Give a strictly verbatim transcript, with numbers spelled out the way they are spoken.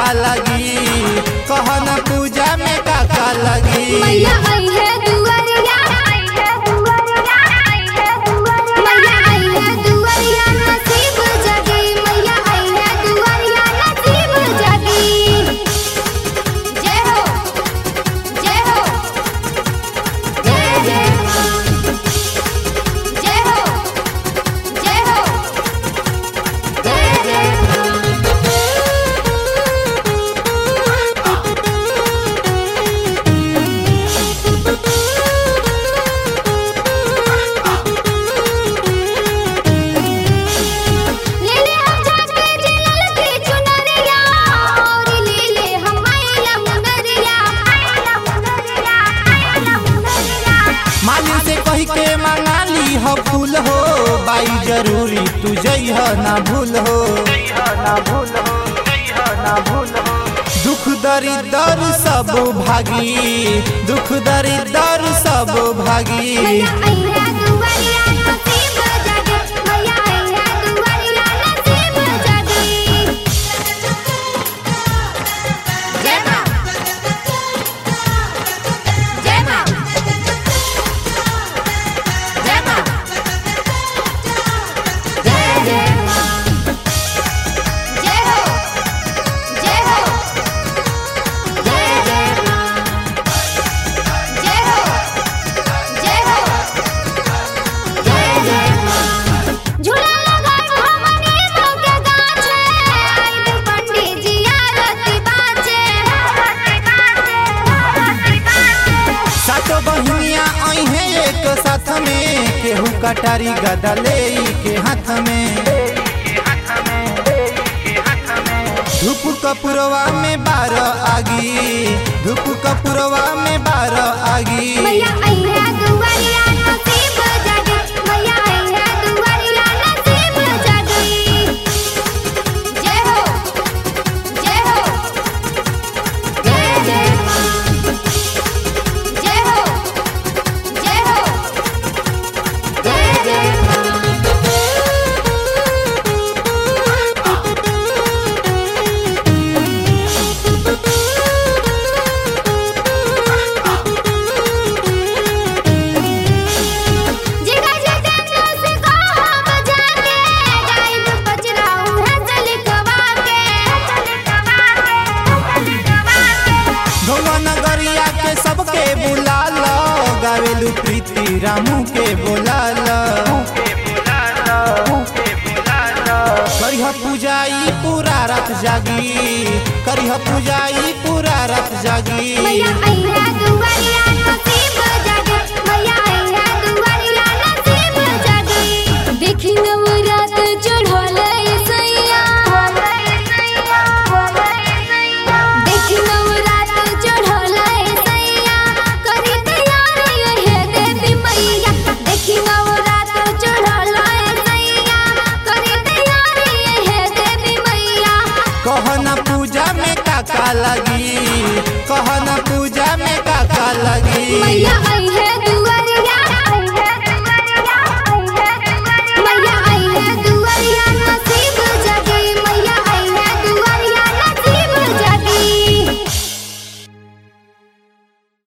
काका लगी, कहना पूजा में काका लगी। मैया आई है दुआरिया, आई है दुआरिया, आई है दुआरिया, मैया आई है दुआरिया, नसीब जगी, मैया आई है दुआरिया, नसीब जगी। जय हो जय हो जय जय मां, जय हो जय हो जय जय मां। के मंगाली हो फूल हो बाई जरूरी तू जइह ना भूल हो, ना भूल हो, ना भूल हो। दुख दरिद्र सब भागी, दुख दरिद्र सब भागी। मैया आई है दुआरिया, नसीब जगी, मैया आई है दुआरिया, नसीब जगी। जय मां जय मां जय मां जय जय मां। जय हो जय हो जय जय मां, जय हो जय हो जय जय मां। झूला लगाई हमनी के गाछे, आई पंडित जी आरती बाजे, आरती बाजे, आरती बाजे। सातो बहिनिया आई है एक साथ में, केहू कटारी गदा ले के हाथ में। धूप कपूरवा में बार आगी, धूप कपूरवा में बार आगी। मैया आई है दुआरिया, नसीब जगी, मैया आई है दुआरिया, नसीब जगी। जय हो जय हो जय जय मां, जय हो जय हो जय जय मां। जिगा जितेंद्र से कहा बजा के, गायब पचराऊ है चलिकवा के, चलिकवा के, चलिकवा के। गौवा नगरिया के सबके बुला लो, गावेलू प्रीति रामू के बुला लो। करिह पूजाई पूरा रात जागी, करिह पूजाई पूरा रात जागी। मैया आई है दुआरिया, नसीब जगी, मैया आई है दुआरिया, नसीब जगी। देखी नवरात चढ़ल सैया, देखी नवरात चढ़ल सैया, करी तैयारी है देवी मैया। देखी नवरात चढ़ल सैया, करी तैयारी है देवी मैया। कहना पूजा में काका लगी, कहना पूजा में काका लगी। मैया आई